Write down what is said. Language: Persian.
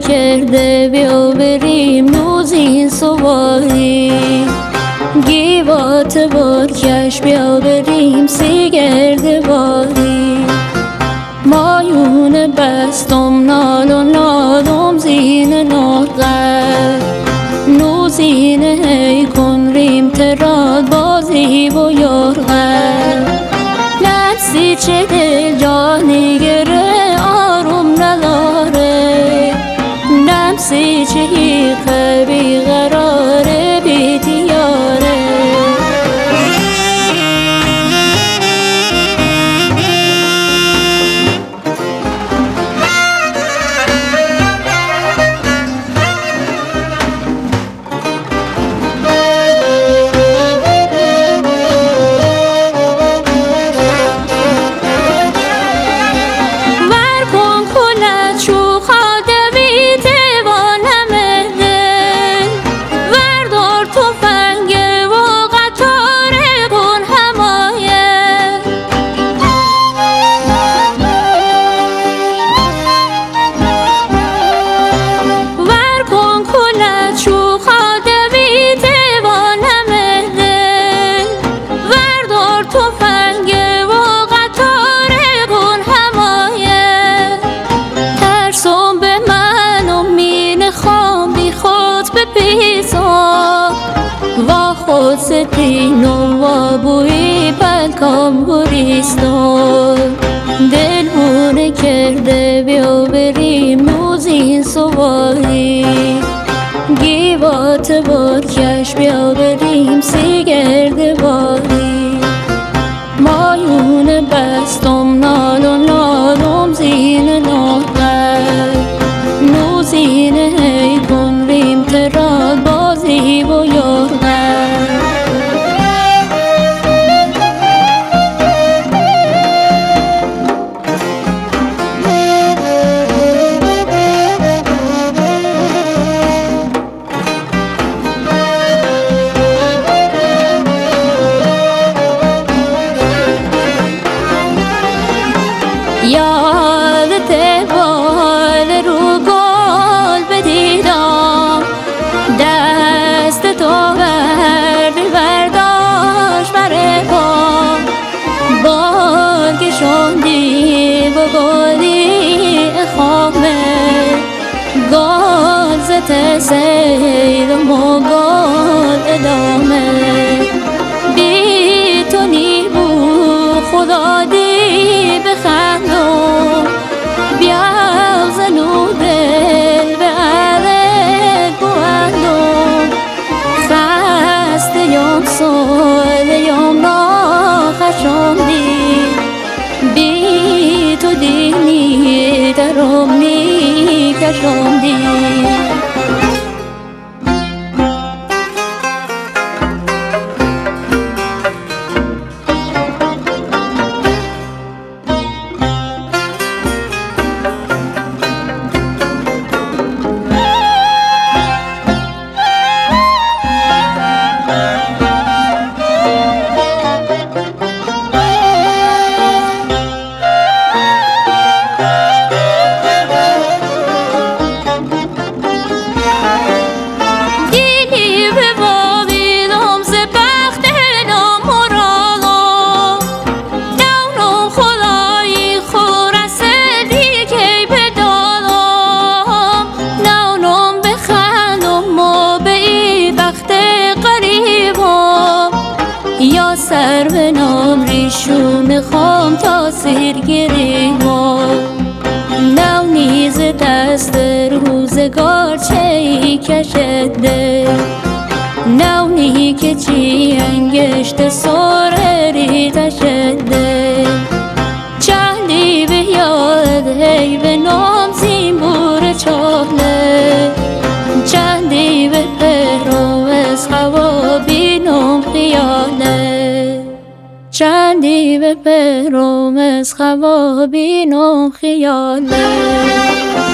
کرده بیا بریم نوزین سواری گیوات بارکش بیا بریم سیگرد باری مایون بستم نالم زین ناغر نوزین هی کن ریم تراد بازی و یارغر نفسی چه دل جانی گره آروم نداره نفسی چه حیقه بیقراره بیدیاره و خود ستین و بوی پلکام بریستان دلونه کرده بیا بریم نوزین سواری گیوات بارکش بیا بریم سیگرد باری مایون بستم نالم زین ناغر نوزین هی کن ریم تراد بازی و یارغر یادت بال رو گل بدیدم دست تو برداشت بره بال کشوندی و گلی خامه گل زت سیدم و گل ادامه بی تو نیبو خدا دی بخندم بیازنو دل به عرق بوندم خسته یم ساله یم ناخشم دی بی تو دینی درم نی کشم دی یا سر به نام ریشون خام تاثیر گریما نو نیز دست روزگار چی کشده نو نی که چی انگشت سوری تشده چندی به یاد هی به نام زیمبور چاله چندی به پهرام از هوا بینم خیاله چندی به پهرام از هوا بینم خیاله